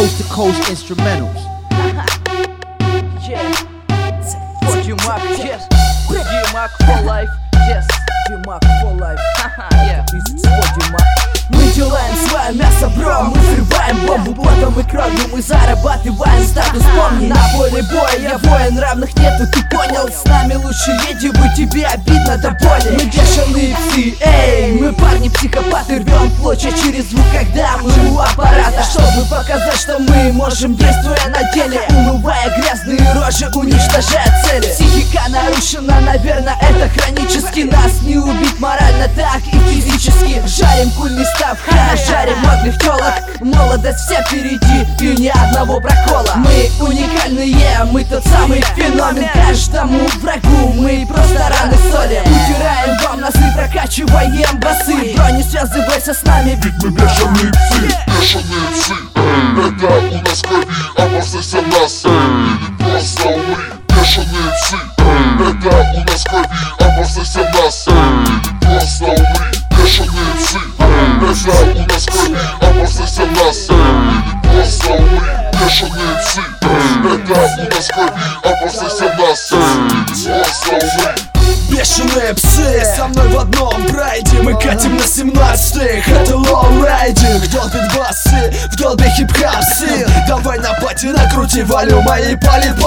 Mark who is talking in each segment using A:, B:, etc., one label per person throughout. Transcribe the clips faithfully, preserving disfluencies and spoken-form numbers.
A: coast to coast instrumentals.
B: Yeah, for Djumak, yes, Djumak for life, yes, Djumak for life, haha, yeah, it's for Djumak. Мы делаем свое мясо, бро, мы взрываем бомбу потом и кровью, мы зарабатываем статус, помни. На поле боя я воин, равных нету, ты понял? С нами лучше еди быть, тебе обидно до боли. Мы бешеные псы, эй, мы парни-психопаты, рвем плоть через звук, когда мы у аппарата, чтобы показать, что мы можем, действуя на деле, умывая грязные рожи, уничтожая цели. Психика нарушена, наверное, это хронически. Нас не убить морально, так и физически. Жарим кульный став, ха, жарим модных телок. Молодость вся впереди и ни одного прокола. Мы уникальные, мы тот самый феномен. Каждому врагу мы просто раны соли. Утираем вам носы, прокачиваем басы. Бро, не связывайся с нами,
C: ведь мы бешеные псы, бешеные псы. Это у нас крови, опасайся нас, или просто умри. Бешеные псы, это у нас крови, опасайся нас, или просто умри. Бешеные псы, это у нас крови, опасайся нас, или просто умри. Бешеные псы, это у нас крови, опасайся нас, или просто умри.
D: Бешеные псы со мной в одном прайде. Мы катим на семнадцатых, это лоу-райдинг. Долбит басы, в долбе хип-хап-сын. Давай на пати накрути волюма и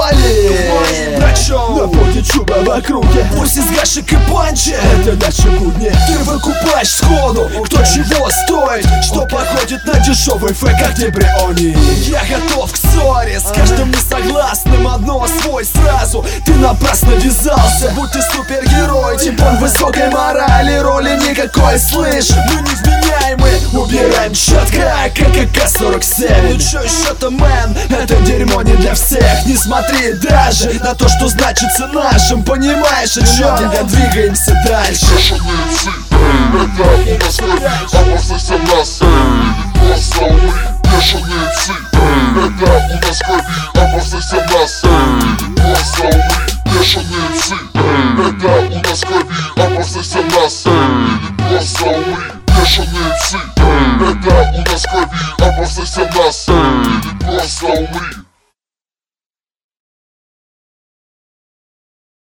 D: пали-пали. Причем на поде чуба в округе. Пусть из гашек и панчи, это наши будни. Ты выкупаешь сходу, кто чего стоит, что походит на дешевый фейк, как Дебриони. Я готов к ссоре с каждым несогласным, одно свой сразу. Ты напрасно вязался, будь ты супергерой, типон высокой морали, роли никакой, слышь. Мы невменяемы, убираем четко, как А К сорок семь. Ну чё еще-то, мэн, это дерьмо не для всех. Не смотри даже на то, что значится нашим, понимаешь, о чем я? Двигаемся дальше.
C: Бешеные псы, это у нас крови, опасайся нас, или просто умри. Бешеные псы, это у нас крови, опасайся нас, или просто умри. Бешеные псы, это у нас крови, опасайся нас, или просто умри. Бешеные псы, это у нас крови, опасайся нас, или просто умри.